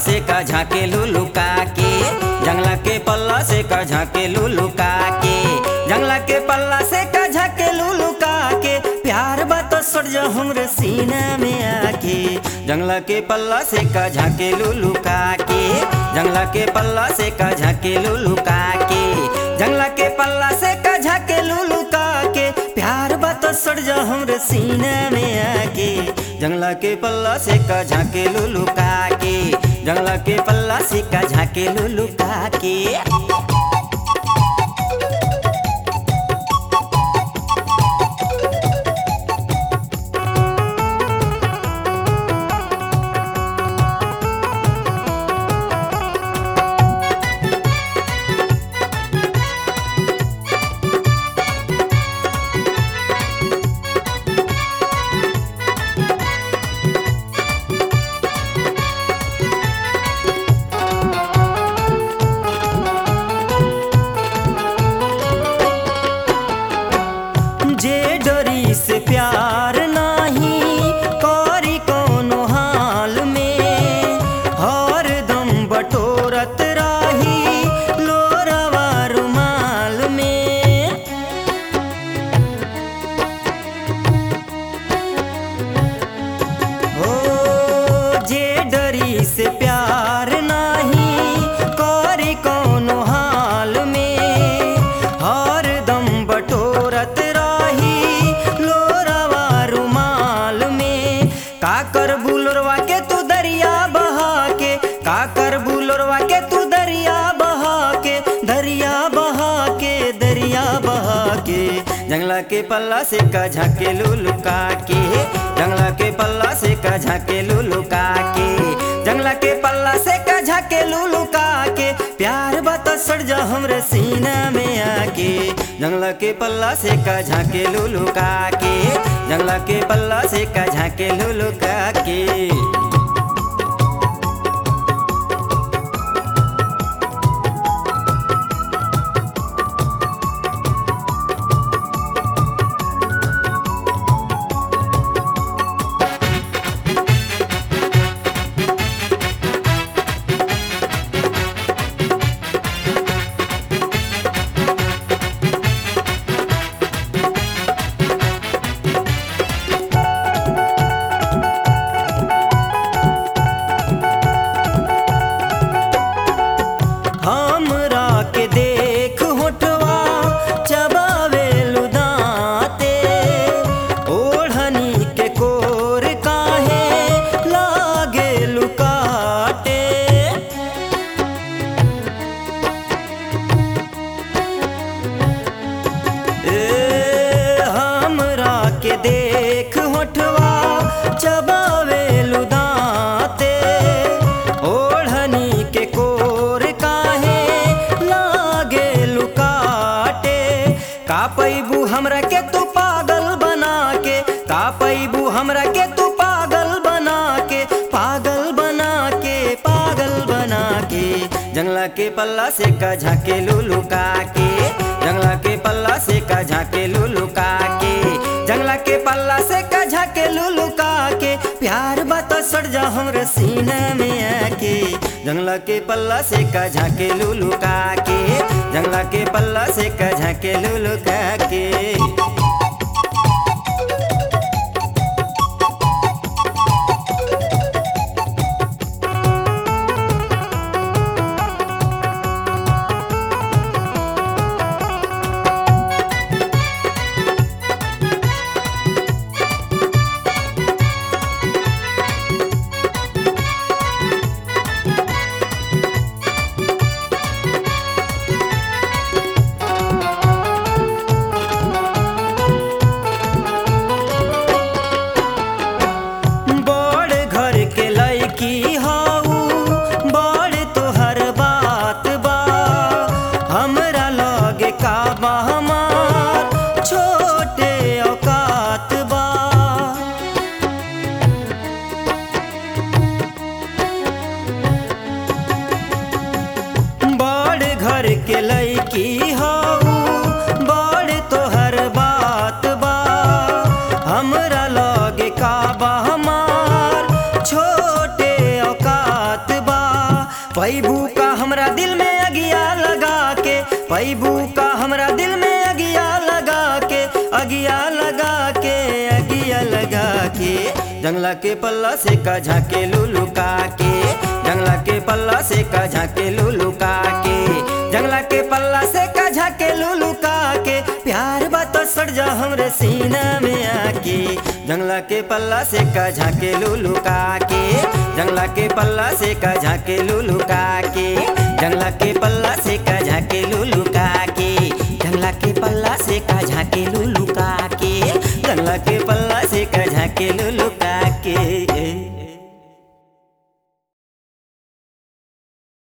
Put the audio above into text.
से का झाके लुलुका के, जंगला के पल्ला से का झाके लुलुका के, जंगला के पल्ला से का झाके लुलुका के, प्यार बात सट जा हमरे सीना में आके, जंगला के पल्ला से का झाके लुलुका के, जंगला के पल्ला से का झाके लुलुका के, जंगला के पल्ला से का झाके लुलुका के, प्यार बात सट जा हमरे सीना में आके, जंगला के पल्ला से का झाके लुलुका के, जंगला के पल्ला से का झाके लुलुका के। जे डरी से प्यार नाही करी कोनो हाल में, हर दम बटोरत राही लोरवा रुमाल में। ओ जे डरी से प्यार नाही करी कोनो हाल में, हर दम बटोरत काकर बुलरवा के तू दरिया बहा के, काकर बुलरवा के तू दरिया बहा के, दरिया बहा के, दरिया बहा के, जंगला के पल्ला से का झाके लुलुका के, जंगला के पल्ला से का झाके लुलुका के, जंगला के पल्ला से का झाके लुलुका के, प्यार बात सट जा हमरे सीना में आके, जंगला के पल्ला से का झाके लुलुका के, जंगला के पल्ला से का झाके लुलुका के। हमरा के देख होठवा चबावे लुदाते, ओढ़नी के कोर काहे लागे लुकाटे। हमरा के देख होठवा चबावे लुदाते, ओढ़नी के कोर का पैबू हमरा के तू पागल बना के, का पैबू हमरा के तू पागल बना के, पागल बना के, पागल बना के, जंगला के पल्ला से का झाके लुलुका के, जंगला के पल्ला से का झाके लुलुका के, जंगला के पल्ला से का झाके लुलुका के, प्यार बात सट जा हमरे सीना में आके, जंगला के पल्ला से का झाके लुलुका के, जंगला के पल्ला से का झाके लुलुका के। के लईकी हऊ बड़ तोहर बात बा, हमरा लगे का बा हमार छोटे औकात बा। पैबू का हमरा दिल में अगिया लगा के, पैबू का हमरा दिल में अगिया लगा के, अगिया लगा के, अगिया लगा के। जंगला के पल्ला से का झाके लुलुका के, जंगला के पल्ला से का झाके लुलुका के, जंगला के पल्ला से का झाके लुलुका के। प्यार बात सड़ जा हमरे सीना में आके, जंगला के पल्ला से का झाके लुलुका के, जंगला के पल्ला से का झाके लुलुका के, जंगला के पल्ला से का झाके लुलुका के, जंगला के पल्ला से का झाके लुलुका के, जंगला के पल्ला से का झाके लुलुका के।